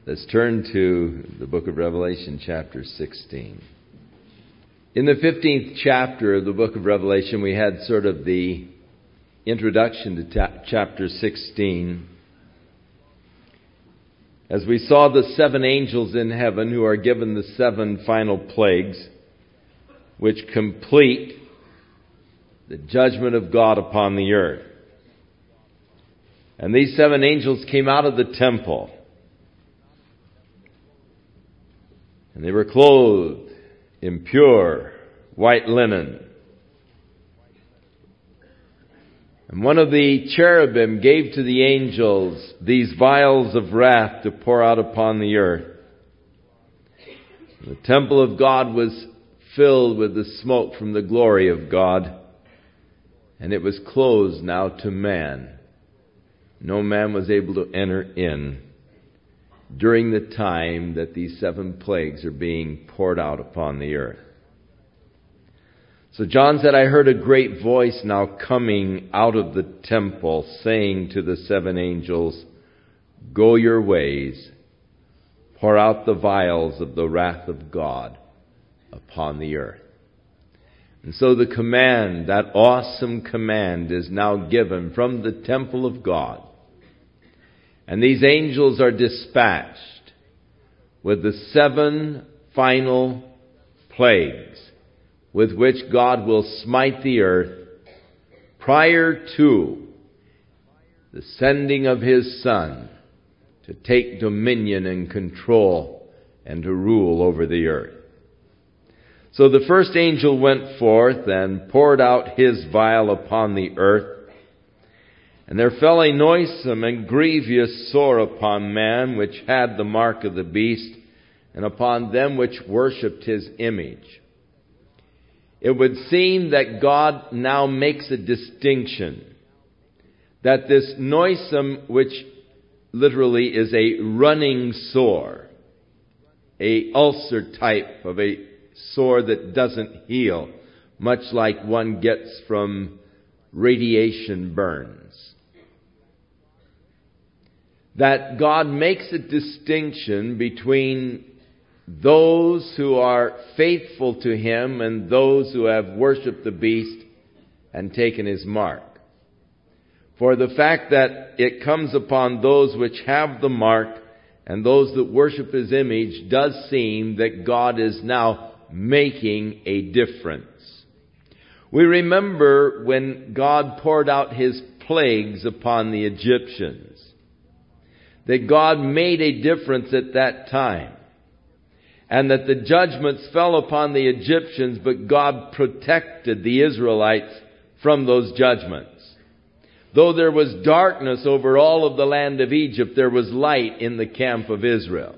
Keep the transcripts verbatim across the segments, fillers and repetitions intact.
Let's turn to the book of Revelation, chapter sixteen. In the fifteenth chapter of the book of Revelation, we had sort of the introduction to ta- chapter sixteen. As we saw the seven angels in heaven who are given the seven final plagues, which complete the judgment of God upon the earth. And these seven angels came out of the temple. And they were clothed in pure white linen. And one of the cherubim gave to the angels these vials of wrath to pour out upon the earth. The temple of God was filled with the smoke from the glory of God, and it was closed now to man. No man was able to enter in during the time that these seven plagues are being poured out upon the earth. So John said, I heard a great voice now coming out of the temple, saying to the seven angels, go your ways, pour out the vials of the wrath of God upon the earth. And so the command, that awesome command, is now given from the temple of God. And these angels are dispatched with the seven final plagues with which God will smite the earth prior to the sending of His Son to take dominion and control and to rule over the earth. So the first angel went forth and poured out his vial upon the earth. And there fell a noisome and grievous sore upon man, which had the mark of the beast, and upon them which worshipped his image. It would seem that God now makes a distinction, that this noisome, which literally is a running sore, a ulcer type of a sore that doesn't heal, much like one gets from radiation burns. That God makes a distinction between those who are faithful to Him and those who have worshipped the beast and taken his mark. For the fact that it comes upon those which have the mark and those that worship His image does seem that God is now making a difference. We remember when God poured out His plagues upon the Egyptians, that God made a difference at that time, and that the judgments fell upon the Egyptians, but God protected the Israelites from those judgments. Though there was darkness over all of the land of Egypt, there was light in the camp of Israel.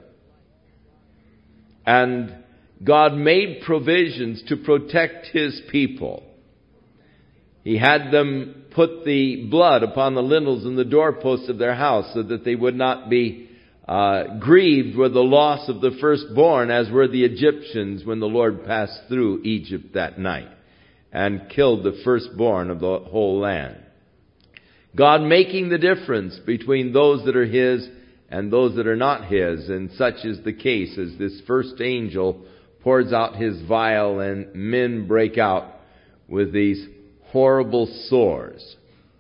And God made provisions to protect His people. He had them put the blood upon the lintels and the doorposts of their house so that they would not be uh, grieved with the loss of the firstborn, as were the Egyptians when the Lord passed through Egypt that night and killed the firstborn of the whole land. God making the difference between those that are His and those that are not His, and such is the case as this first angel pours out his vial and men break out with these horrible sores.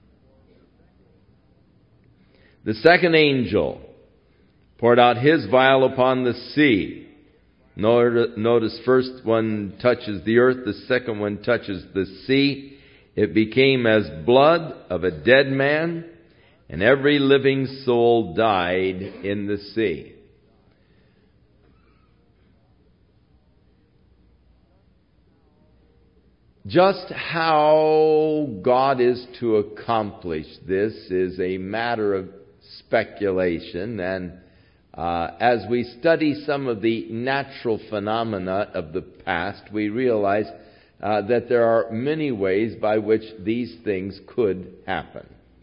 The second angel poured out his vial upon the sea. Notice first one touches the earth, the second one touches the sea. It became as blood of a dead man, and every living soul died in the sea. Just how God is to accomplish this is a matter of speculation, and uh, as we study some of the natural phenomena of the past, we realize uh, that there are many ways by which these things could happen.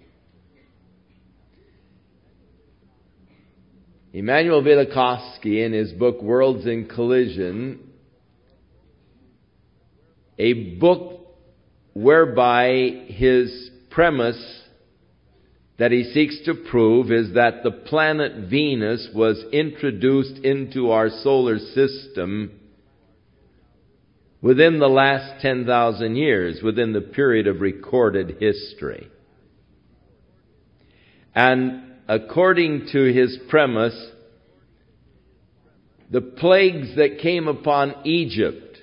Immanuel Velikovsky, in his book Worlds in Collision, a book whereby his premise that he seeks to prove is that the planet Venus was introduced into our solar system within the last ten thousand years, within the period of recorded history. And according to his premise, the plagues that came upon Egypt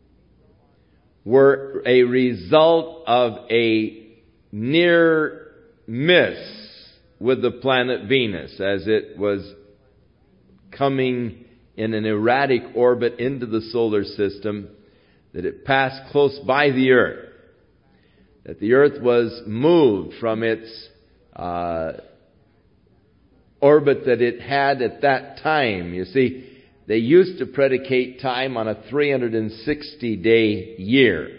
were a result of a near miss with the planet Venus as it was coming in an erratic orbit into the solar system, that it passed close by the earth, that the earth was moved from its uh, orbit that it had at that time. You see, they used to predicate time on a three hundred sixty day year.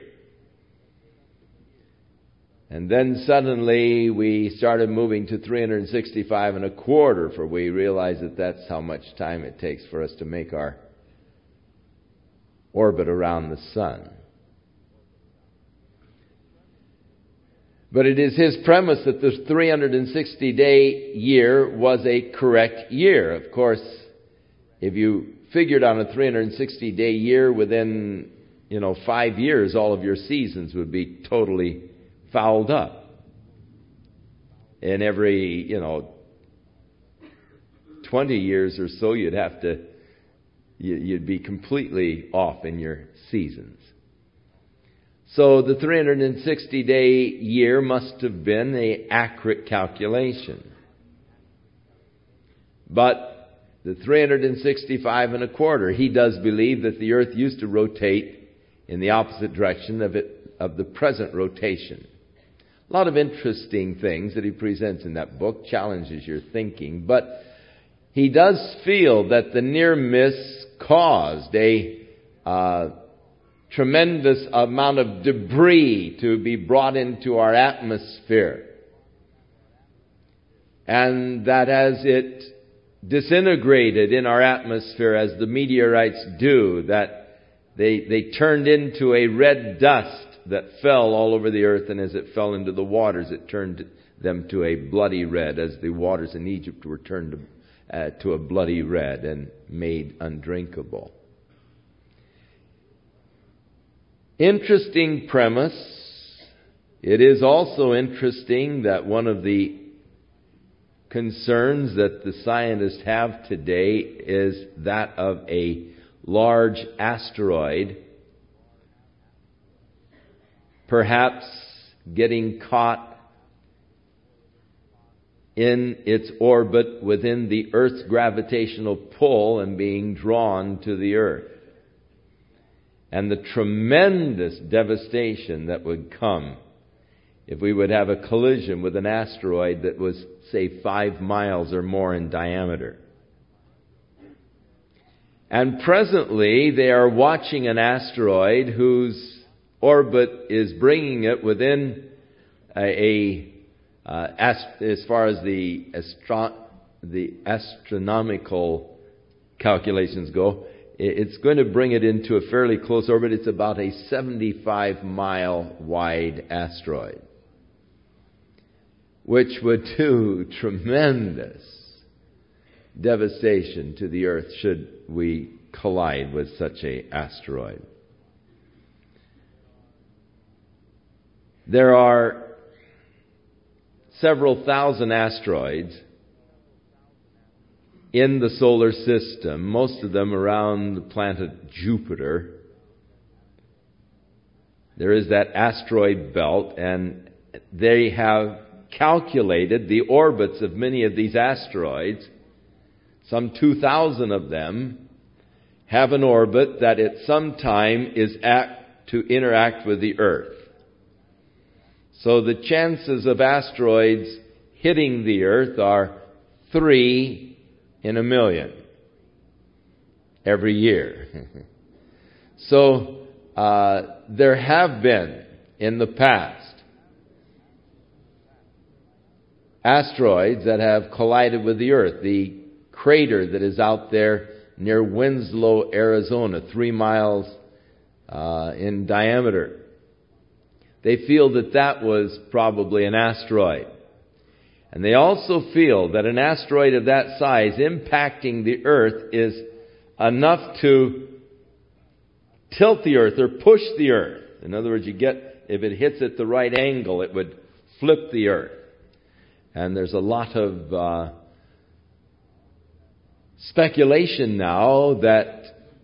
And then suddenly we started moving to three hundred sixty-five and a quarter, for we realized that that's how much time it takes for us to make our orbit around the sun. But it is his premise that the three hundred sixty day year was a correct year. Of course, if you figured on a three hundred sixty day year, within, you know, five years, all of your seasons would be totally fouled up. In every, you know, twenty years or so, you'd have to, you'd be completely off in your seasons. So the three hundred sixty day year must have been an accurate calculation. But the three hundred sixty-five and a quarter, he does believe that the earth used to rotate in the opposite direction of it, of the present rotation. A lot of interesting things that he presents in that book, challenges your thinking, but he does feel that the near miss caused a uh, tremendous amount of debris to be brought into our atmosphere. And that as it disintegrated in our atmosphere, as the meteorites do, that they, they turned into a red dust that fell all over the earth, and as it fell into the waters, it turned them to a bloody red, as the waters in Egypt were turned to, uh, to a bloody red and made undrinkable. Interesting premise. It is also interesting that one of the concerns that the scientists have today is that of a large asteroid perhaps getting caught in its orbit within the Earth's gravitational pull and being drawn to the Earth. And the tremendous devastation that would come if we would have a collision with an asteroid that was, say, five miles or more in diameter. And presently they are watching an asteroid whose orbit is bringing it within a, a uh, ast- as far as the astro- the astronomical calculations go, it's going to bring it into a fairly close orbit. It's about a seventy-five mile wide asteroid, which would do tremendous devastation to the Earth should we collide with such an asteroid. There are several thousand asteroids in the solar system, most of them around the planet Jupiter. There is that asteroid belt, and they have calculated the orbits of many of these asteroids. Some two thousand of them have an orbit that at some time is apt to interact with the Earth. So the chances of asteroids hitting the Earth are three in a million every year. So uh, there have been in the past asteroids that have collided with the Earth. The crater that is out there near Winslow, Arizona, three miles uh, in diameter. They feel that that was probably an asteroid. And they also feel that an asteroid of that size impacting the Earth is enough to tilt the Earth or push the Earth. In other words, you get, if it hits at the right angle, it would flip the Earth. And there's a lot of uh, speculation now that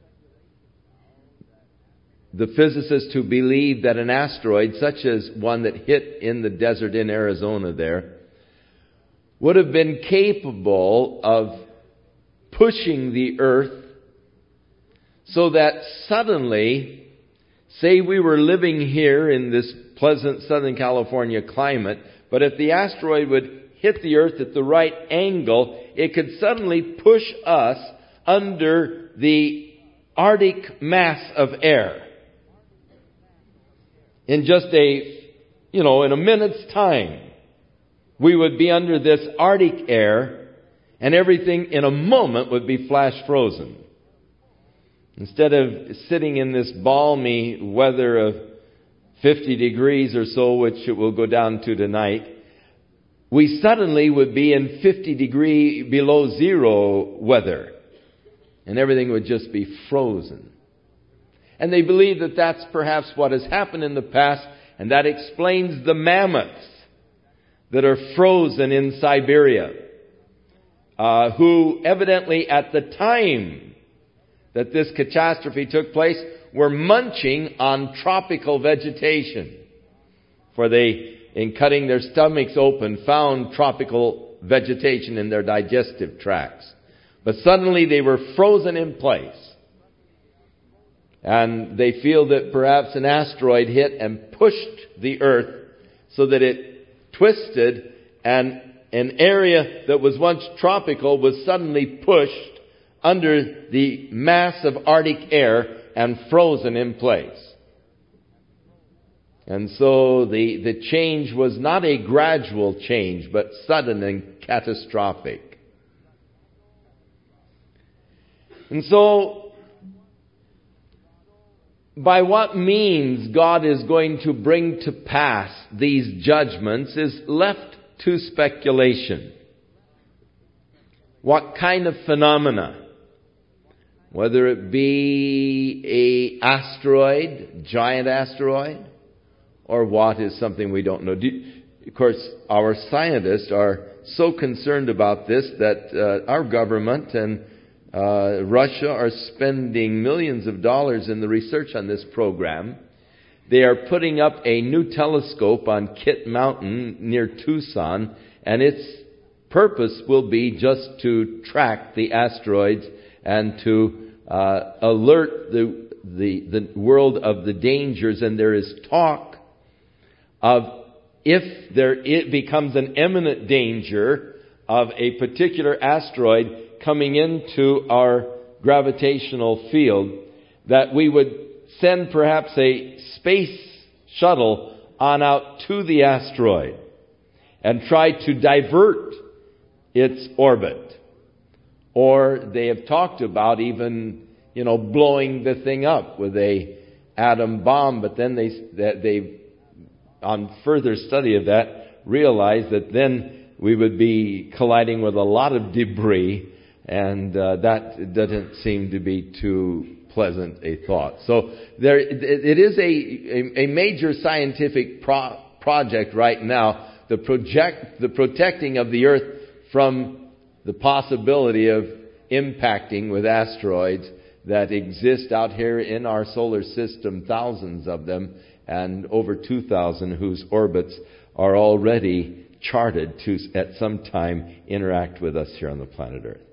the physicists who believe that an asteroid, such as one that hit in the desert in Arizona there, would have been capable of pushing the Earth so that suddenly, say we were living here in this pleasant Southern California climate, but if the asteroid would hit the Earth at the right angle, it could suddenly push us under the Arctic mass of air. In just a, you know, in a minute's time, we would be under this Arctic air, and everything in a moment would be flash frozen. Instead of sitting in this balmy weather of fifty degrees or so, which it will go down to tonight, we suddenly would be in fifty degree below zero weather, and everything would just be frozen. And they believe that that's perhaps what has happened in the past, and that explains the mammoths that are frozen in Siberia, uh, who evidently at the time that this catastrophe took place were munching on tropical vegetation. For they, in cutting their stomachs open, found tropical vegetation in their digestive tracts. But suddenly they were frozen in place. And they feel that perhaps an asteroid hit and pushed the Earth so that it twisted, and an area that was once tropical was suddenly pushed under the mass of Arctic air and frozen in place. And so the, the change was not a gradual change, but sudden and catastrophic. And so, by what means God is going to bring to pass these judgments is left to speculation. What kind of phenomena? Whether it be a asteroid, giant asteroid, or what is something we don't know. Do, of course, our scientists are so concerned about this that uh, our government and Uh, Russia are spending millions of dollars in the research on this program. They are putting up a new telescope on Kit Mountain near Tucson, and its purpose will be just to track the asteroids and to uh, alert the, the the world of the dangers. And there is talk of, if there it becomes an imminent danger of a particular asteroid coming into our gravitational field, that we would send perhaps a space shuttle on out to the asteroid and try to divert its orbit. Or they have talked about even, you know, blowing the thing up with a atom bomb, but then they, they, on further study of that, realized that then we would be colliding with a lot of debris. And uh, that doesn't seem to be too pleasant a thought. So there, it is a, a, a major scientific pro- project right now, the project, the protecting of the Earth from the possibility of impacting with asteroids that exist out here in our solar system, thousands of them, and over two thousand whose orbits are already charted to at some time interact with us here on the planet Earth.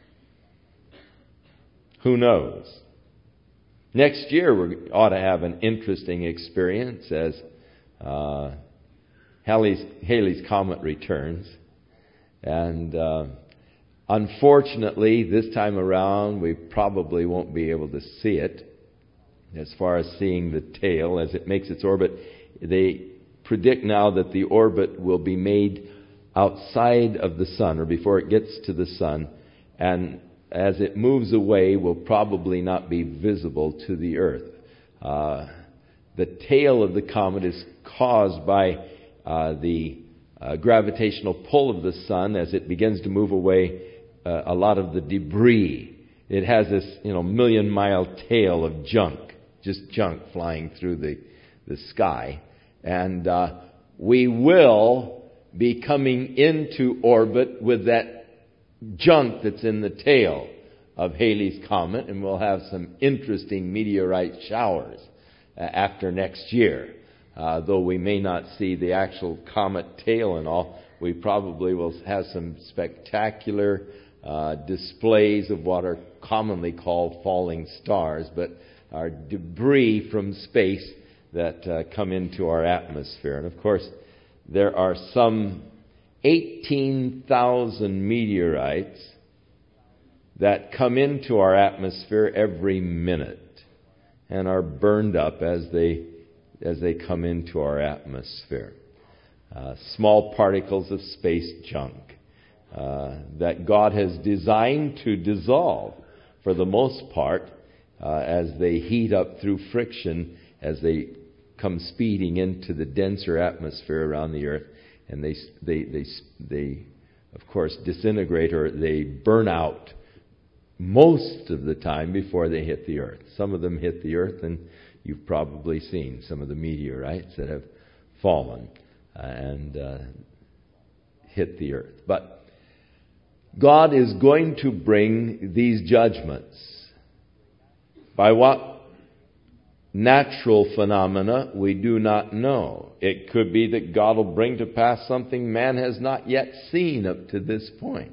Who knows? Next year we ought to have an interesting experience as uh, Halley's, Halley's Comet returns. And uh, unfortunately, this time around, we probably won't be able to see it. As far as seeing the tail as it makes its orbit, they predict now that the orbit will be made outside of the sun, or before it gets to the sun, and as it moves away, will probably not be visible to the Earth. Uh, the tail of the comet is caused by uh, the uh, gravitational pull of the sun as it begins to move away uh, a lot of the debris. It has this, you know, million-mile tail of junk, just junk flying through the, the sky. And uh, we will be coming into orbit with that junk that's in the tail of Halley's Comet, and we'll have some interesting meteorite showers uh, after next year. Uh, though we may not see the actual comet tail and all, we probably will have some spectacular uh, displays of what are commonly called falling stars, but are debris from space that uh, come into our atmosphere. And of course, there are some eighteen thousand meteorites that come into our atmosphere every minute and are burned up as they as they come into our atmosphere. Uh, small particles of space junk uh, that God has designed to dissolve for the most part uh, as they heat up through friction, as they come speeding into the denser atmosphere around the earth, and they they they they of course disintegrate, or they burn out most of the time before they hit the earth. Some of them hit the earth, and you've probably seen some of the meteorites that have fallen uh, and uh, hit the earth. But God is going to bring these judgments. By what natural phenomena, we do not know. It could be that God will bring to pass something man has not yet seen up to this point.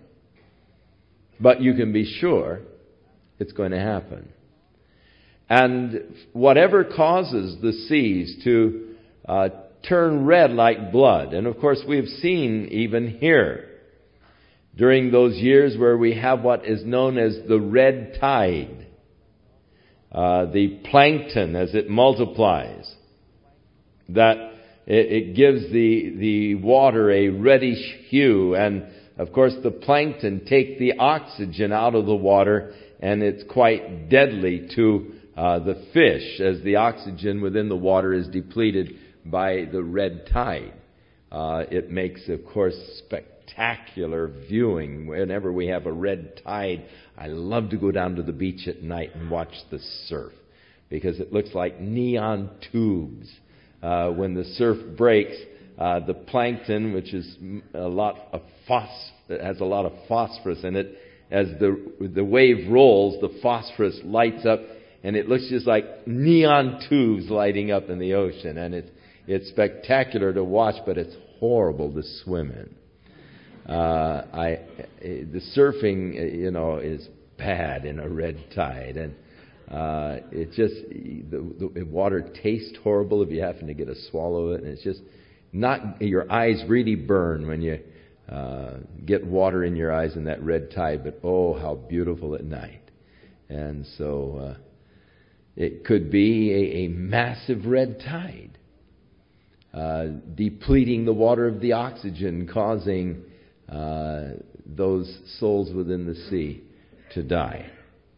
But you can be sure it's going to happen. And whatever causes the seas to uh, turn red like blood, and of course we've seen even here, during those years where we have what is known as the red tide, uh, the plankton as it multiplies, that it, it gives the, the water a reddish hue, and of course the plankton take the oxygen out of the water, and it's quite deadly to uh, the fish as the oxygen within the water is depleted by the red tide. Uh, it makes, of course, spectacular viewing. Whenever we have a red tide, I love to go down to the beach at night and watch the surf, because it looks like neon tubes. Uh, when the surf breaks, uh, the plankton, which is a lot of phos- has a lot of phosphorus in it, as the the wave rolls, the phosphorus lights up, and it looks just like neon tubes lighting up in the ocean. And it's it's spectacular to watch, but it's horrible to swim in. Uh, I the surfing, you know, is bad in a red tide, and uh, it just the, the water tastes horrible if you happen to get a swallow of it, and it's just not. Your eyes really burn when you uh, get water in your eyes in that red tide. But oh, how beautiful at night! And so uh, it could be a, a massive red tide, uh, depleting the water of the oxygen, causing uh, those souls within the sea to die.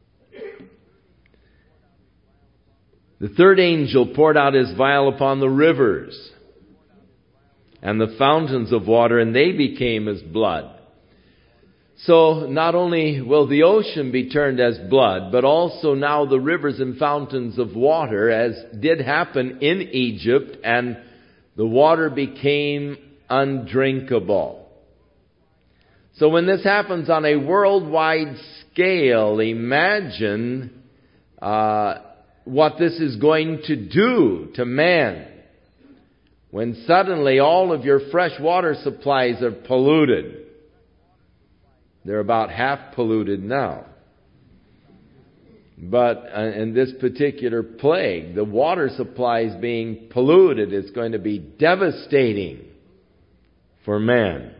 The third angel poured out his vial upon the rivers and the fountains of water, and they became as blood. So not only will the ocean be turned as blood, but also now the rivers and fountains of water, as did happen in Egypt, and the water became undrinkable. So when this happens on a worldwide scale, imagine uh, what this is going to do to man when suddenly all of your fresh water supplies are polluted. They're about half polluted now. But uh, in this particular plague, the water supplies being polluted is going to be devastating for man.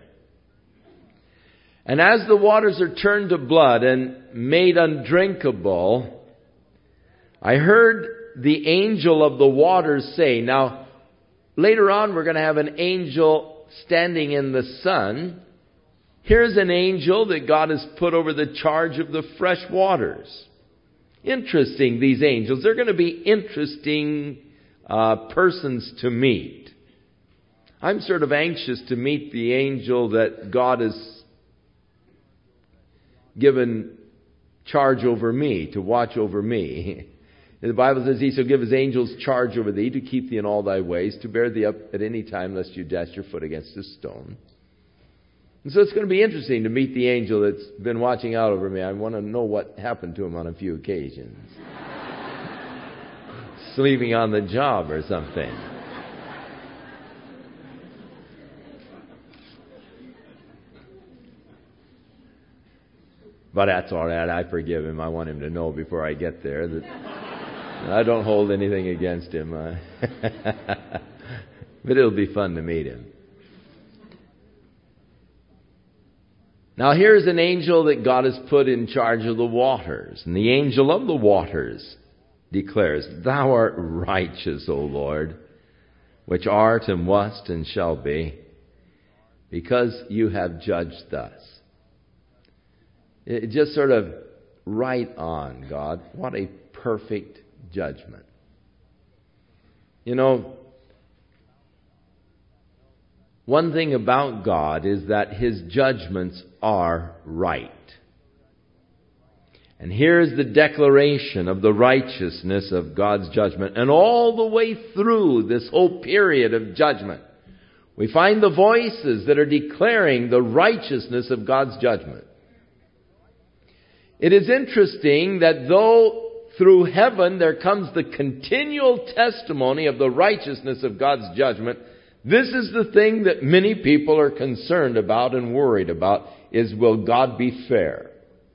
And as the waters are turned to blood and made undrinkable, I heard the angel of the waters say, now, later on we're going to have an angel standing in the sun. Here's an angel that God has put over the charge of the fresh waters. Interesting, these angels. They're going to be interesting uh, persons to meet. I'm sort of anxious to meet the angel that God has given charge over me, to watch over me. The Bible says He shall give His angels charge over thee to keep thee in all thy ways, to bear thee up at any time lest you dash your foot against a stone. And so it's going to be interesting to meet the angel that's been watching out over me. I want to know what happened to him on a few occasions. Sleeping on the job or something. But that's all right. I forgive him. I want him to know before I get there that I don't hold anything against him. But it'll be fun to meet him. Now here's an angel that God has put in charge of the waters. And the angel of the waters declares, Thou art righteous, O Lord, which art and wast and shall be, because you have judged thus. It just sort of right on, God. What a perfect judgment. You know, one thing about God is that His judgments are right. And here's the declaration of the righteousness of God's judgment. And all the way through this whole period of judgment, we find the voices that are declaring the righteousness of God's judgment. It is interesting that though through heaven there comes the continual testimony of the righteousness of God's judgment, this is the thing that many people are concerned about and worried about, is will God be fair?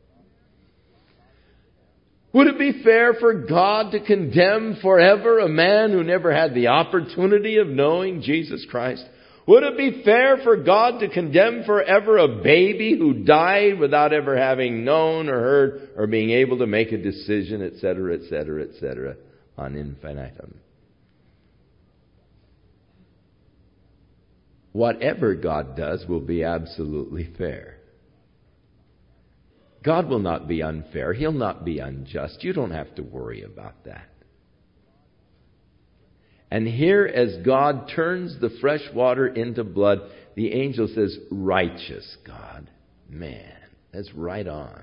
Would it be fair for God to condemn forever a man who never had the opportunity of knowing Jesus Christ? Would it be fair for God to condemn forever a baby who died without ever having known or heard or being able to make a decision, et cetera, et cetera, et cetera, on infinitum? Whatever God does will be absolutely fair. God will not be unfair. He'll not be unjust. You don't have to worry about that. And here, as God turns the fresh water into blood, the angel says, Righteous God. Man, that's right on.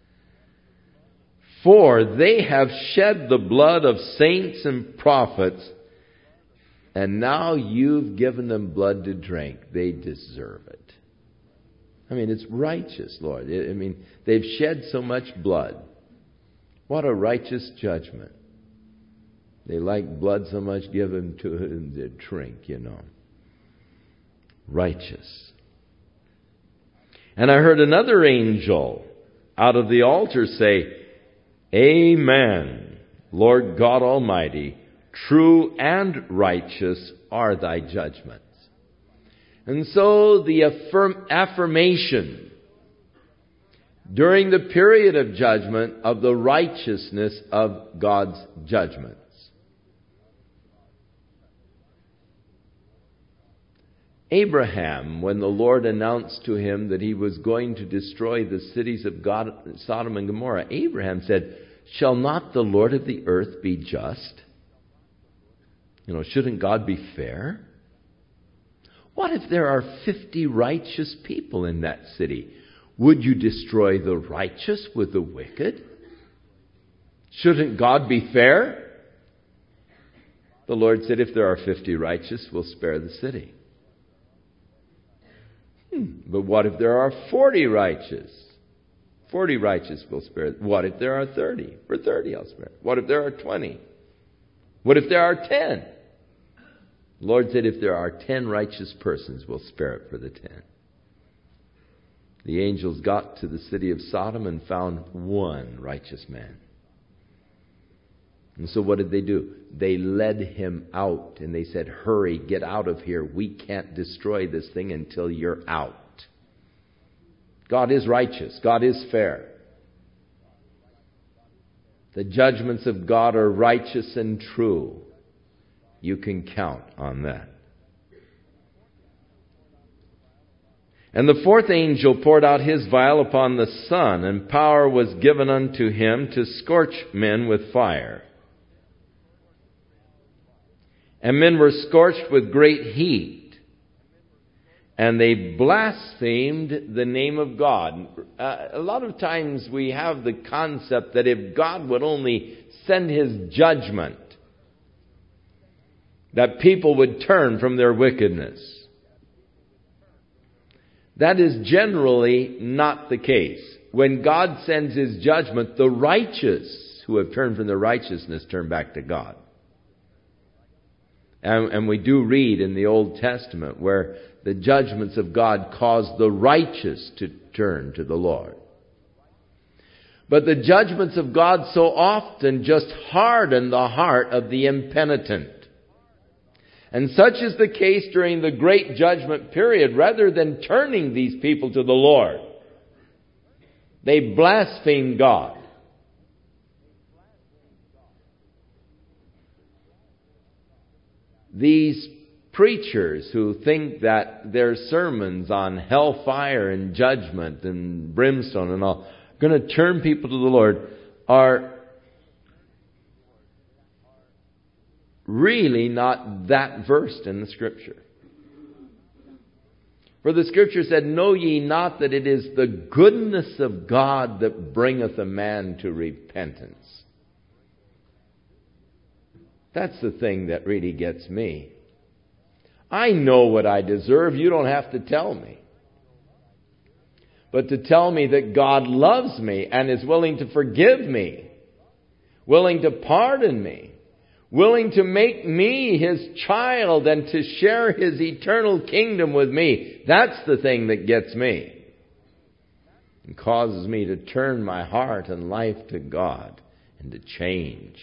For they have shed the blood of saints and prophets, and now you've given them blood to drink. They deserve it. I mean, it's righteous, Lord. I mean, they've shed so much blood. What a righteous judgment. They like blood so much, give them to them to drink, you know. Righteous. And I heard another angel out of the altar say, Amen, Lord God Almighty, true and righteous are thy judgments. And so the affirm, affirmation during the period of judgment of the righteousness of God's judgments. Abraham, when the Lord announced to him that He was going to destroy the cities of God, Sodom and Gomorrah, Abraham said, Shall not the Lord of the earth be just? You know, shouldn't God be fair? What if there are fifty righteous people in that city? Would you destroy the righteous with the wicked? Shouldn't God be fair? The Lord said, if there are fifty righteous, we'll spare the city. Hmm. But what if there are forty righteous? Forty righteous will spare. What if there are thirty? For thirty I'll spare. What if there are twenty? What if there are ten? The Lord said, if there are ten righteous persons, we'll spare it for the ten. The angels got to the city of Sodom and found one righteous man. And so what did they do? They led him out and they said, hurry, get out of here. We can't destroy this thing until you're out. God is righteous. God is fair. The judgments of God are righteous and true. You can count on that. And the fourth angel poured out his vial upon the sun, and power was given unto him to scorch men with fire. And men were scorched with great heat, and they blasphemed the name of God. Uh, a lot of times we have the concept that if God would only send His judgment, that people would turn from their wickedness. That is generally not the case. When God sends His judgment, the righteous who have turned from their righteousness turn back to God. And, and we do read in the Old Testament where the judgments of God cause the righteous to turn to the Lord. But the judgments of God so often just harden the heart of the impenitent. And such is the case during the great judgment period. Rather than turning these people to the Lord, they blaspheme God. These preachers who think that their sermons on hellfire and judgment and brimstone and all are going to turn people to the Lord are really not that versed in the Scripture. For the Scripture said, "Know ye not that it is the goodness of God that bringeth a man to repentance?" That's the thing that really gets me. I know what I deserve. You don't have to tell me. But to tell me that God loves me and is willing to forgive me, willing to pardon me, willing to make me His child and to share His eternal kingdom with me, that's the thing that gets me and causes me to turn my heart and life to God and to change.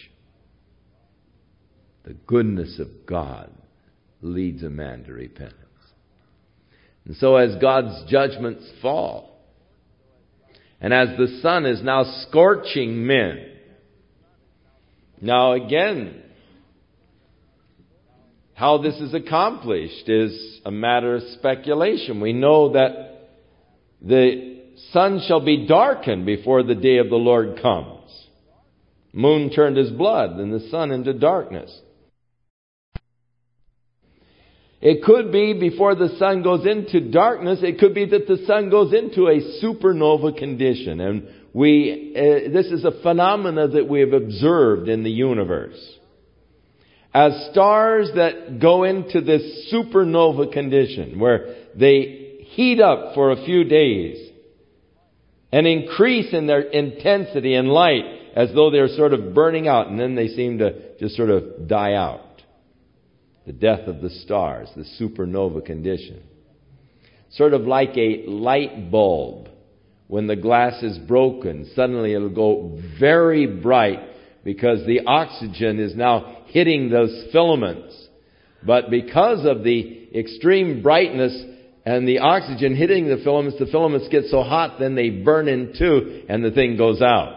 The goodness of God leads a man to repentance. And so as God's judgments fall, and as the sun is now scorching men, now again, how this is accomplished is a matter of speculation. We know that the sun shall be darkened before the day of the Lord comes. Moon turned as blood, and the sun into darkness. It could be before the sun goes into darkness, it could be that the sun goes into a supernova condition. And we, uh, this is a phenomena that we have observed in the universe. As stars that go into this supernova condition, where they heat up for a few days and increase in their intensity and light as though they're sort of burning out, and then they seem to just sort of die out. The death of the stars, the supernova condition. Sort of like a light bulb. When the glass is broken, suddenly it'll go very bright because the oxygen is now hitting those filaments. But because of the extreme brightness and the oxygen hitting the filaments, the filaments get so hot then they burn in two and the thing goes out.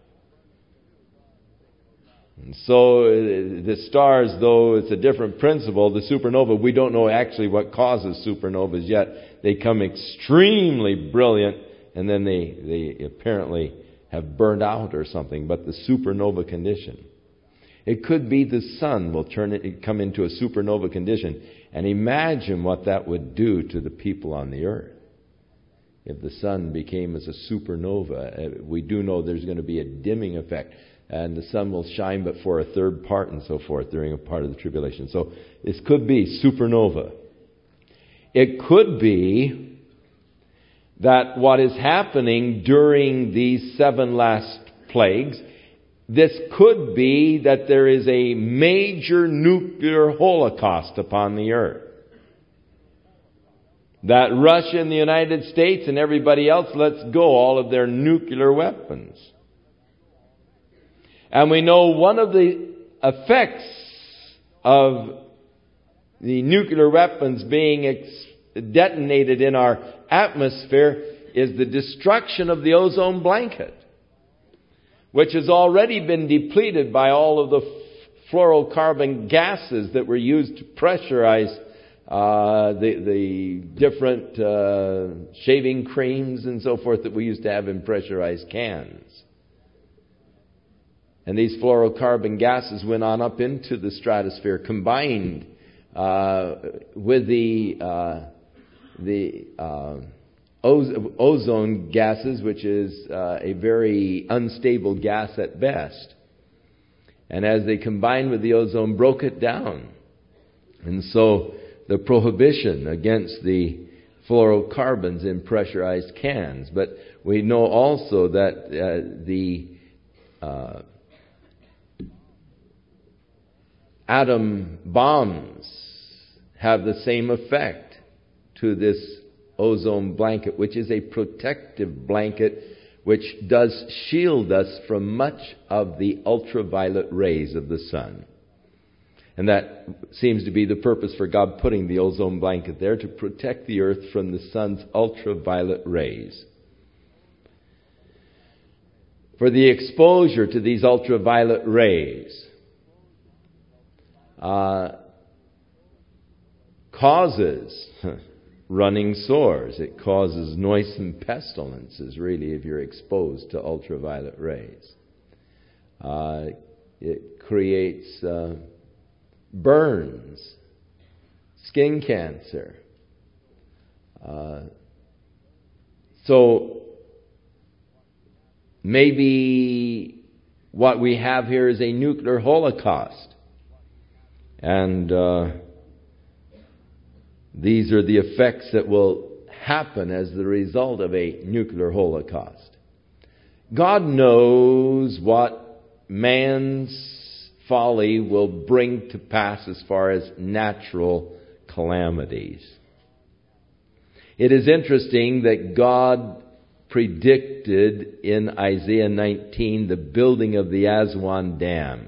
And so the stars, though it's a different principle, the supernova, we don't know actually what causes supernovas yet. They come extremely brilliant and then they, they apparently have burned out or something. But the supernova condition. It could be the sun will turn it, come into a supernova condition. And imagine what that would do to the people on the earth. If the sun became as a supernova, we do know there's going to be a dimming effect. And the sun will shine but for a third part and so forth during a part of the tribulation. So this could be supernova. It could be that what is happening during these seven last plagues, this could be that there is a major nuclear holocaust upon the earth. That Russia and the United States and everybody else lets go all of their nuclear weapons. And we know one of the effects of the nuclear weapons being ex- detonated in our atmosphere is the destruction of the ozone blanket, which has already been depleted by all of the f- fluorocarbon gases that were used to pressurize uh, the, the different uh, shaving creams and so forth that we used to have in pressurized cans. And these fluorocarbon gases went on up into the stratosphere, combined uh, with the uh, the uh, ozone gases, which is uh, a very unstable gas at best. And as they combined with the ozone, broke it down. And so the prohibition against the fluorocarbons in pressurized cans. But we know also that uh, the uh, atom bombs have the same effect to this ozone blanket, which is a protective blanket which does shield us from much of the ultraviolet rays of the sun. And that seems to be the purpose for God putting the ozone blanket there, to protect the earth from the sun's ultraviolet rays. For the exposure to these ultraviolet rays uh, causes running sores. It causes noisome pestilences, really, if you're exposed to ultraviolet rays. Uh, it creates uh, burns, skin cancer. Uh, so maybe what we have here is a nuclear holocaust. And uh, these are the effects that will happen as the result of a nuclear holocaust. God knows what man's folly will bring to pass as far as natural calamities. It is interesting that God predicted in Isaiah nineteen the building of the Aswan Dam.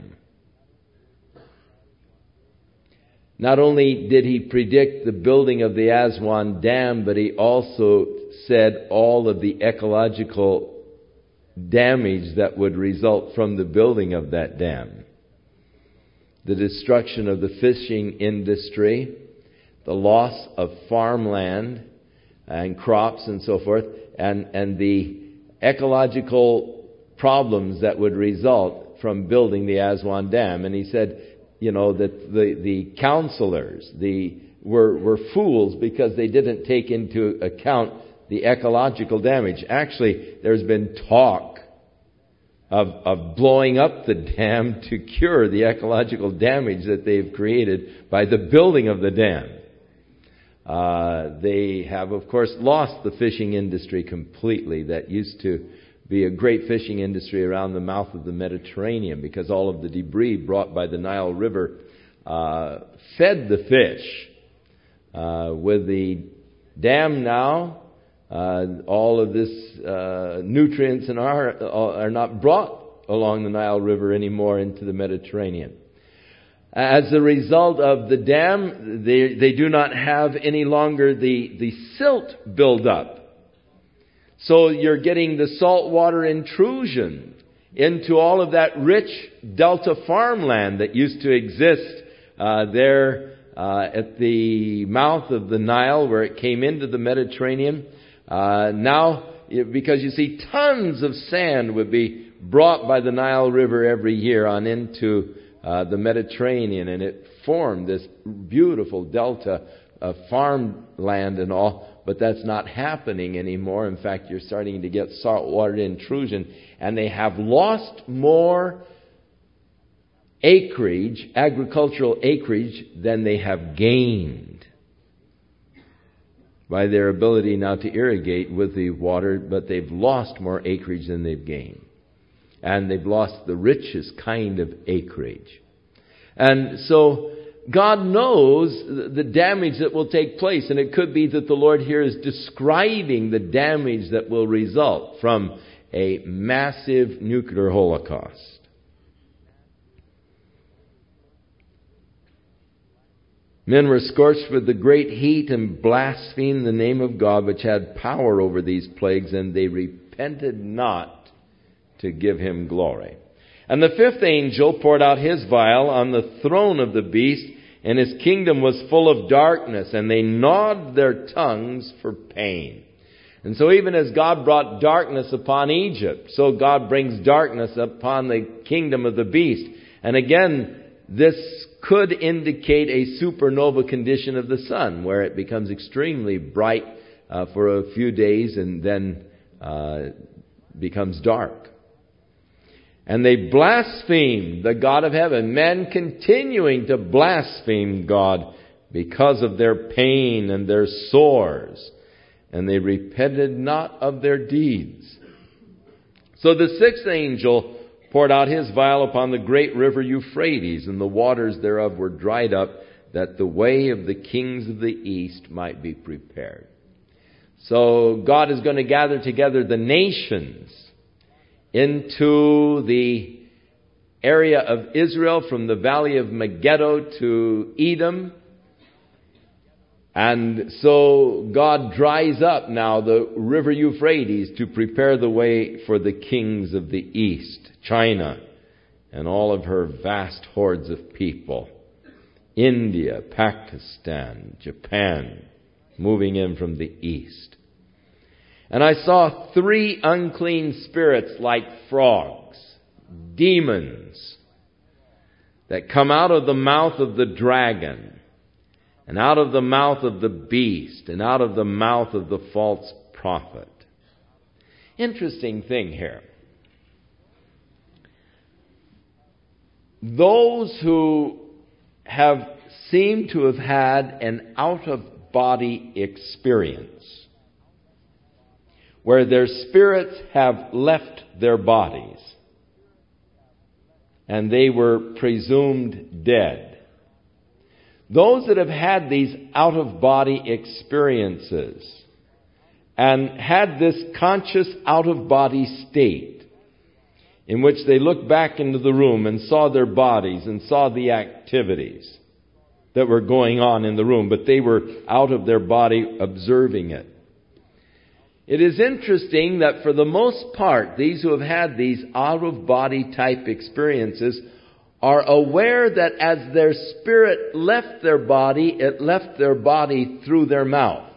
Not only did he predict the building of the Aswan Dam, but he also said all of the ecological damage that would result from the building of that dam. The destruction of the fishing industry, the loss of farmland and crops and so forth, and, and the ecological problems that would result from building the Aswan Dam. And he said, you know, that the, the counselors the were, were fools because they didn't take into account the ecological damage. Actually, there's been talk of, of blowing up the dam to cure the ecological damage that they've created by the building of the dam. Uh, they have, of course, lost the fishing industry completely that used to be a great fishing industry around the mouth of the Mediterranean, because all of the debris brought by the Nile River uh, fed the fish. Uh, with the dam now, uh, all of this uh, nutrients and are are not brought along the Nile River anymore into the Mediterranean. As a result of the dam, they they do not have any longer the the silt buildup. So you're getting the saltwater intrusion into all of that rich delta farmland that used to exist uh, there uh, at the mouth of the Nile, where it came into the Mediterranean. Uh, now, because you see, tons of sand would be brought by the Nile River every year on into uh, the Mediterranean, and it formed this beautiful delta of farmland and all. But that's not happening anymore. In fact, you're starting to get saltwater intrusion. And they have lost more acreage, agricultural acreage, than they have gained by their ability now to irrigate with the water. But they've lost more acreage than they've gained. And they've lost the richest kind of acreage. And so God knows the damage that will take place, and it could be that the Lord here is describing the damage that will result from a massive nuclear holocaust. Men were scorched with the great heat and blasphemed the name of God, which had power over these plagues, and they repented not to give him glory. And the fifth angel poured out his vial on the throne of the beast, and his kingdom was full of darkness, and they gnawed their tongues for pain. And so even as God brought darkness upon Egypt, so God brings darkness upon the kingdom of the beast. And again, this could indicate a supernova condition of the sun, where it becomes extremely bright uh, for a few days and then uh, becomes dark. And they blasphemed the God of heaven, men continuing to blaspheme God because of their pain and their sores. And they repented not of their deeds. So the sixth angel poured out his vial upon the great river Euphrates, and the waters thereof were dried up, that the way of the kings of the east might be prepared. So God is going to gather together the nations into the area of Israel, from the valley of Megiddo to Edom. And so God dries up now the river Euphrates to prepare the way for the kings of the east, China and all of her vast hordes of people, India, Pakistan, Japan, moving in from the east. And I saw three unclean spirits like frogs, demons, that come out of the mouth of the dragon, and out of the mouth of the beast, and out of the mouth of the false prophet. Interesting thing here. Those who have seemed to have had an out-of-body experience, where their spirits have left their bodies, and they were presumed dead. Those that have had these out-of-body experiences and had this conscious out-of-body state in which they looked back into the room and saw their bodies and saw the activities that were going on in the room, but they were out of their body observing it. It is interesting that for the most part, these who have had these out-of-body type experiences are aware that as their spirit left their body, it left their body through their mouth.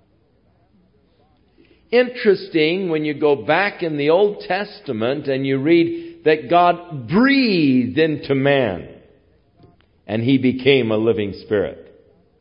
Interesting when you go back in the Old Testament and you read that God breathed into man and he became a living spirit.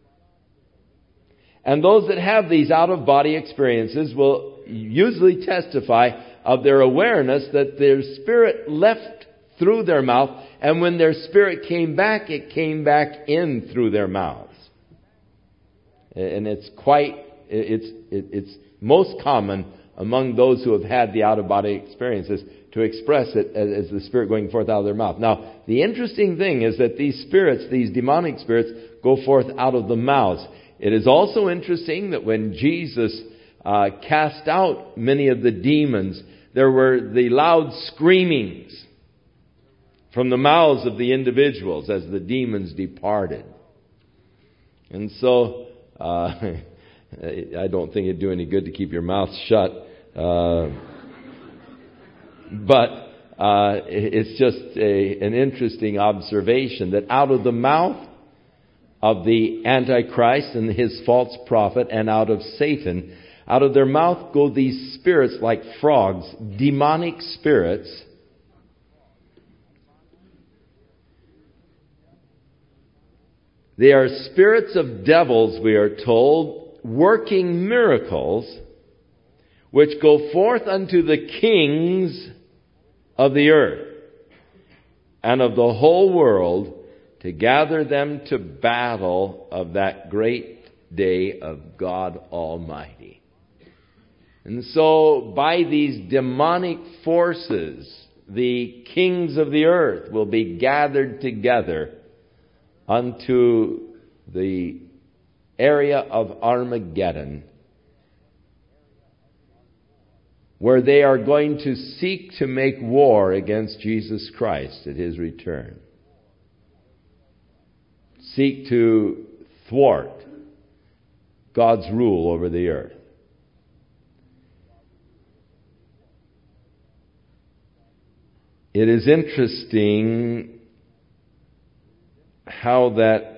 And those that have these out-of-body experiences will usually testify of their awareness that their spirit left through their mouth, and when their spirit came back, it came back in through their mouths. And it's quite, it's, it's most common among those who have had the out-of-body experiences to express it as the spirit going forth out of their mouth. Now, the interesting thing is that these spirits, these demonic spirits, go forth out of the mouths. It is also interesting that when Jesus uh, cast out many of the demons, there were the loud screamings from the mouths of the individuals as the demons departed. And so, uh, I don't think it'd do any good to keep your mouth shut. Uh, but uh, it's just a, an interesting observation that out of the mouth of the Antichrist and his false prophet, and out of Satan, out of their mouth go these spirits like frogs, demonic spirits, they are spirits of devils, we are told, working miracles, which go forth unto the kings of the earth and of the whole world, to gather them to battle of that great day of God Almighty. And so, by these demonic forces, the kings of the earth will be gathered together unto the area of Armageddon, where they are going to seek to make war against Jesus Christ at his return. Seek to thwart God's rule over the earth. It is interesting how that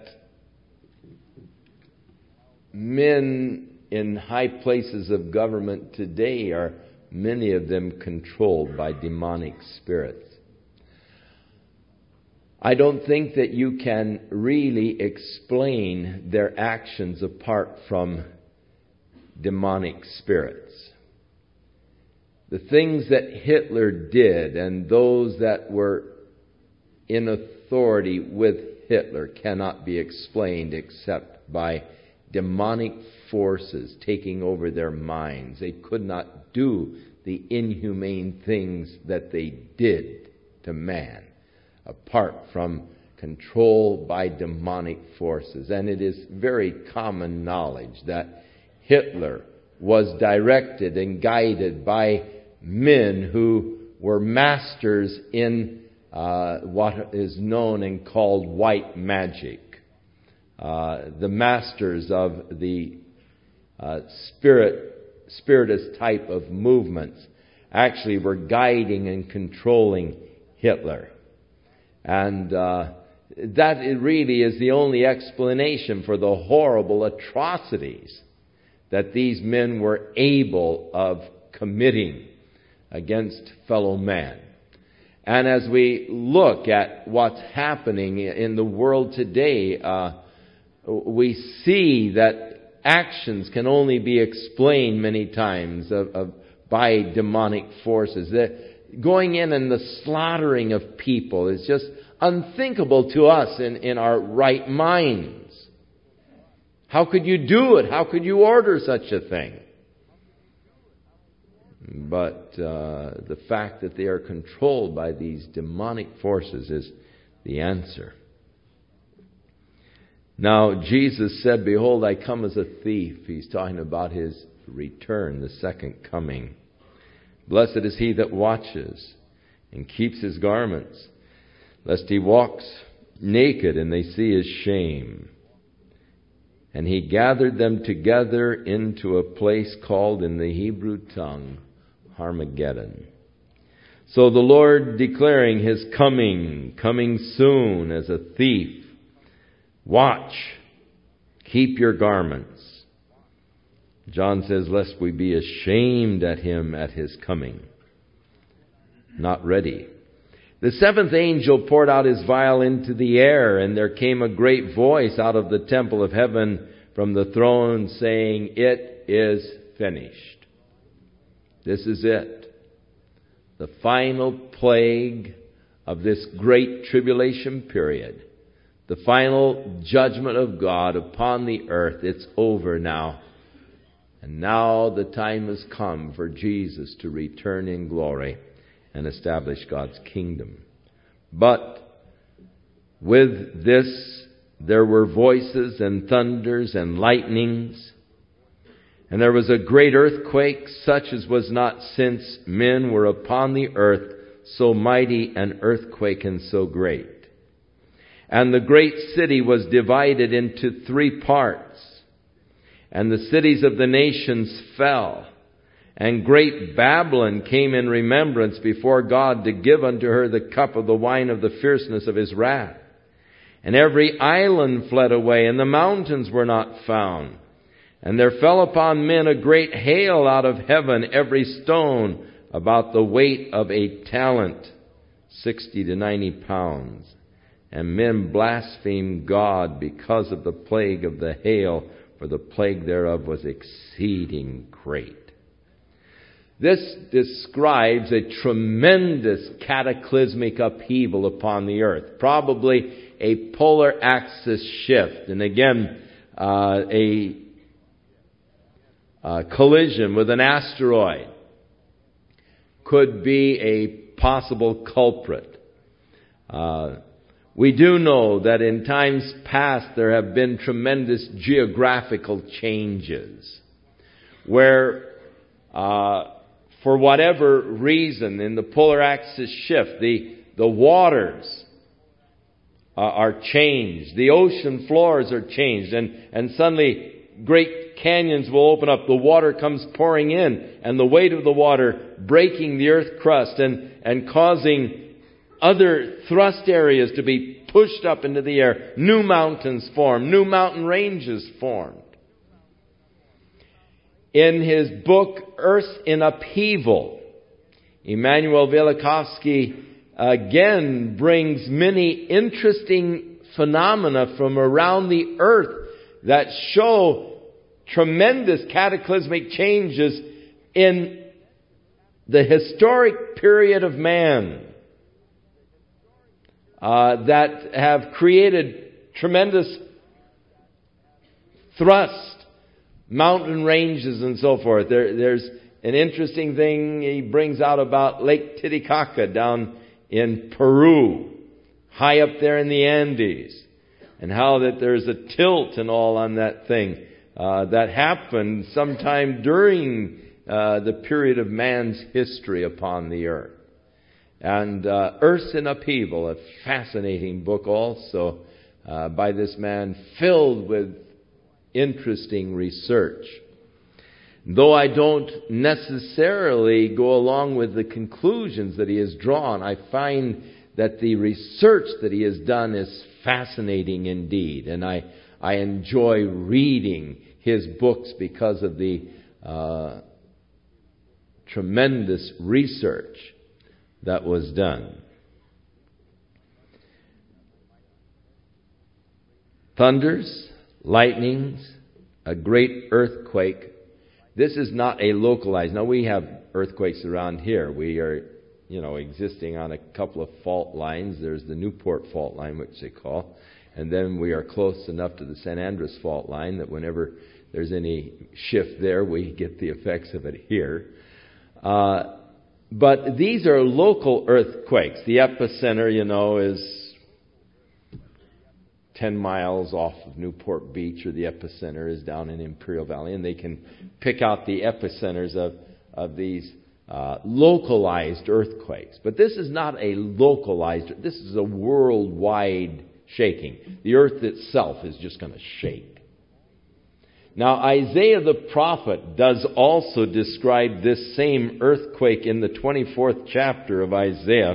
men in high places of government today are, many of them, controlled by demonic spirits. I don't think that you can really explain their actions apart from demonic spirits. The things that Hitler did and those that were in authority with Hitler cannot be explained except by demonic forces taking over their minds. They could not do the inhumane things that they did to man apart from control by demonic forces. And it is very common knowledge that Hitler was directed and guided by men who were masters in uh, what is known and called white magic. Uh, the masters of the uh, spirit, spiritist type of movements actually were guiding and controlling Hitler. And uh, that really is the only explanation for the horrible atrocities that these men were able of committing against fellow man. And as we look at what's happening in the world today, uh, we see that actions can only be explained many times of, of, by demonic forces. That going in and the slaughtering of people is just unthinkable to us in, in our right minds. How could you do it? How could you order such a thing? But uh, the fact that they are controlled by these demonic forces is the answer. Now, Jesus said, "Behold, I come as a thief." He's talking about His return, the second coming. "Blessed is he that watches and keeps his garments, lest he walks naked and they see his shame. And He gathered them together into a place called in the Hebrew tongue, Armageddon." So the Lord declaring His coming, coming soon as a thief. Watch, keep your garments. John says, lest we be ashamed at Him at His coming. Not ready. "The seventh angel poured out his vial into the air, and there came a great voice out of the temple of heaven from the throne, saying, It is finished." This is it. The final plague of this great tribulation period. The final judgment of God upon the earth. It's over now. And now the time has come for Jesus to return in glory and establish God's kingdom. But with this, there were voices and thunders and lightnings. And there was a great earthquake, such as was not since men were upon the earth, so mighty an earthquake and so great. And the great city was divided into three parts. And the cities of the nations fell. And great Babylon came in remembrance before God to give unto her the cup of the wine of the fierceness of His wrath. And every island fled away, and the mountains were not found. And there fell upon men a great hail out of heaven, every stone about the weight of a talent, sixty to ninety pounds. And men blasphemed God because of the plague of the hail, for the plague thereof was exceeding great. This describes a tremendous cataclysmic upheaval upon the earth. Probably a polar axis shift. And again, uh, a, a collision with an asteroid could be a possible culprit. Uh, we do know that in times past there have been tremendous geographical changes where uh, for whatever reason, in the polar axis shift, the, the waters uh, are changed. The ocean floors are changed. And, and suddenly great canyons will open up. The water comes pouring in. And the weight of the water breaking the earth crust and, and causing other thrust areas to be pushed up into the air. New mountains form. New mountain ranges formed. In his book, Earth in Upheaval, Immanuel Velikovsky again brings many interesting phenomena from around the earth that show tremendous cataclysmic changes in the historic period of man uh, that have created tremendous thrust, mountain ranges and so forth. There, there's an interesting thing he brings out about Lake Titicaca down in Peru, high up there in the Andes, and how that there's a tilt and all on that thing uh, that happened sometime during uh, the period of man's history upon the earth. And uh, Earth's in Upheaval, a fascinating book also uh, by this man, filled with interesting research. Though I don't necessarily go along with the conclusions that he has drawn, I find that the research that he has done is fascinating indeed. And I, I enjoy reading his books because of the uh, tremendous research that was done. Thunders, lightnings, a great earthquake. This is not a localized. Now, we have earthquakes around here. We are, you know, existing on a couple of fault lines. There's the Newport fault line, which they call. And then we are close enough to the San Andres fault line that whenever there's any shift there, we get the effects of it here. Uh, but these are local earthquakes. The epicenter, you know, is ten miles off of Newport Beach, or the epicenter is down in Imperial Valley, and they can pick out the epicenters of, of these uh, localized earthquakes. But this is not a localized, this is a worldwide shaking. The earth itself is just going to shake. Now, Isaiah the prophet does also describe this same earthquake in the twenty-fourth chapter of Isaiah.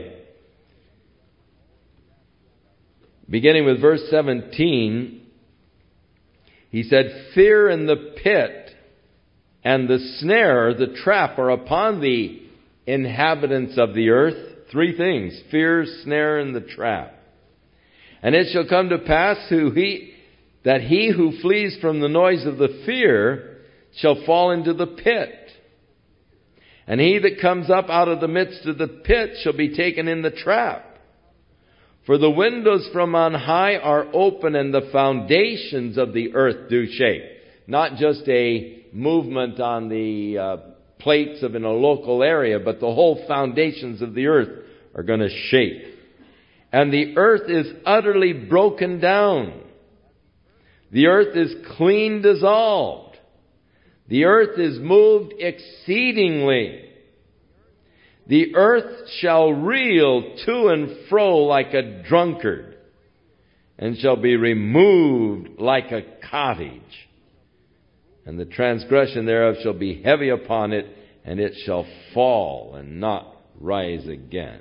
Beginning with verse seventeen, he said, "Fear and the pit and the snare, the trap, are upon the inhabitants of the earth." Three things: fear, snare, and the trap. "And it shall come to pass who he, that he who flees from the noise of the fear shall fall into the pit. And he that comes up out of the midst of the pit shall be taken in the trap. For the windows from on high are open, and the foundations of the earth do shake." Not just a movement on the uh, plates of in a local area, but the whole foundations of the earth are going to shake. "And the earth is utterly broken down. The earth is clean dissolved. The earth is moved exceedingly. The earth shall reel to and fro like a drunkard, and shall be removed like a cottage. And the transgression thereof shall be heavy upon it, and it shall fall and not rise again.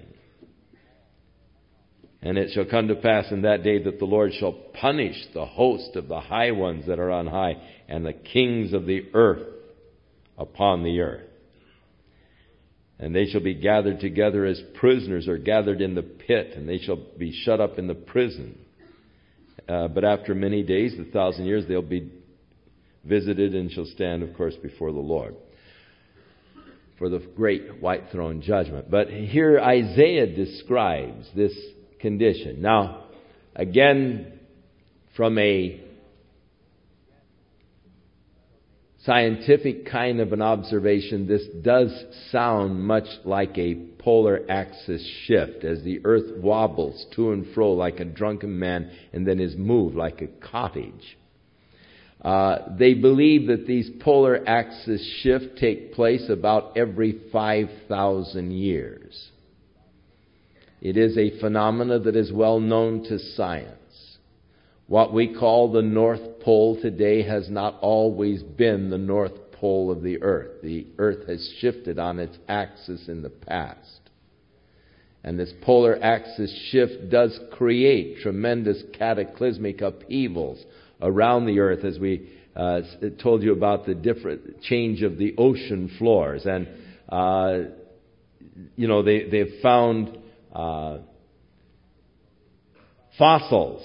And it shall come to pass in that day that the Lord shall punish the host of the high ones that are on high, and the kings of the earth upon the earth. And they shall be gathered together as prisoners are gathered in the pit, and they shall be shut up in the prison. Uh, but after many days, the thousand years, they'll be visited and shall stand, of course, before the Lord for the great white throne judgment. But here Isaiah describes this condition. Now, again, from a scientific kind of an observation, this does sound much like a polar axis shift, as the earth wobbles to and fro like a drunken man and then is moved like a cottage. Uh, they believe that these polar axis shifts take place about every five thousand years. It is a phenomena that is well known to science. What we call the North Pole today has not always been the North Pole of the earth. The earth has shifted on its axis in the past. And this polar axis shift does create tremendous cataclysmic upheavals around the earth, as we uh, told you about the different change of the ocean floors. And, uh, you know, they, they've found uh, fossils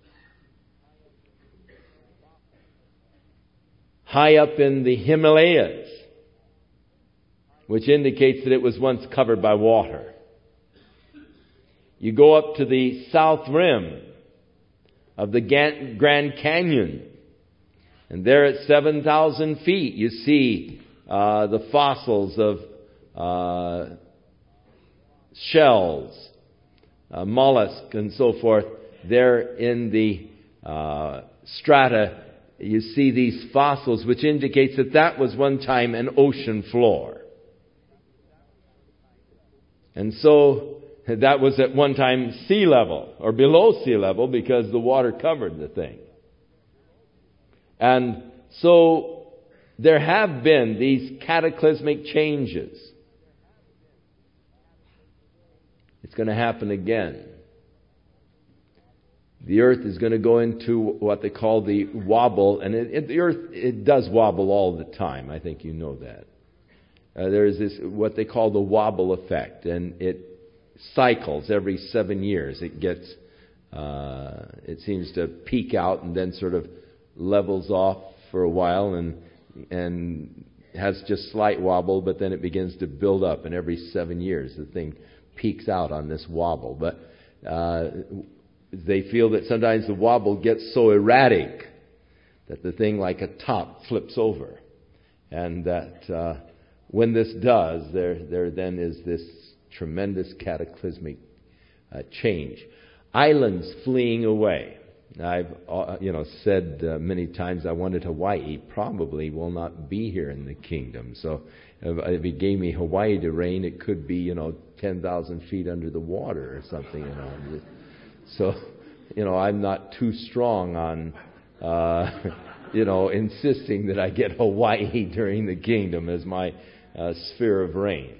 high up in the Himalayas, which indicates that it was once covered by water. You go up to the south rim of the Grand Canyon, and there at seven thousand feet you see uh, the fossils of uh, shells, uh, mollusks, and so forth. There in the uh, strata, you see these fossils, which indicates that that was one time an ocean floor. And so that was at one time sea level, or below sea level, because the water covered the thing. And so there have been these cataclysmic changes. It's going to happen again. The earth is going to go into what they call the wobble, and it, it, the earth, it does wobble all the time. I think you know that. Uh, there is this, what they call the wobble effect, and it cycles every seven years. It gets, uh, it seems to peak out and then sort of levels off for a while and and has just slight wobble, but then it begins to build up, and every seven years the thing peaks out on this wobble. But uh, they feel that sometimes the wobble gets so erratic that the thing like a top flips over, and that uh, when this does, there there then is this tremendous cataclysmic uh, change. Islands fleeing away. I've uh, you know said uh, many times I wanted Hawaii. Probably will not be here in the kingdom. So if he gave me Hawaii to reign, it could be you know ten thousand feet under the water or something. You know, so you know I'm not too strong on uh, you know insisting that I get Hawaii during the kingdom as my uh, sphere of reign.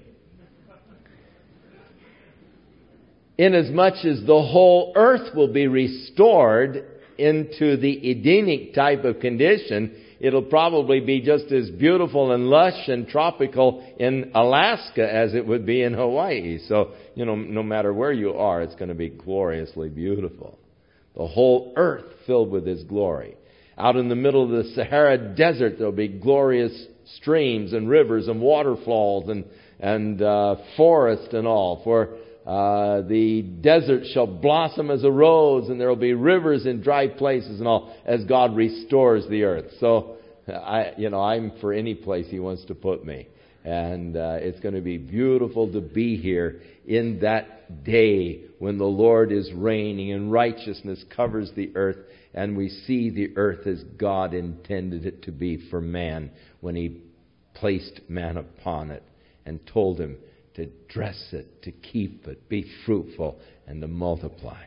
Inasmuch as the whole earth will be restored into the Edenic type of condition, it'll probably be just as beautiful and lush and tropical in Alaska as it would be in Hawaii. So, you know, no matter where you are, it's going to be gloriously beautiful. The whole earth filled with His glory. Out in the middle of the Sahara Desert, there'll be glorious streams and rivers and waterfalls and, and uh, forest and all. For Uh, the desert shall blossom as a rose, and there will be rivers in dry places and all, as God restores the earth. So, I, you know, I'm for any place He wants to put me. And uh, it's going to be beautiful to be here in that day when the Lord is reigning and righteousness covers the earth, and we see the earth as God intended it to be for man when He placed man upon it and told him to dress it, to keep it, be fruitful, and to multiply.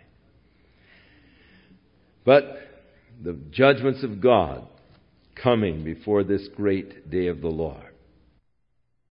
But the judgments of God coming before this great day of the Lord.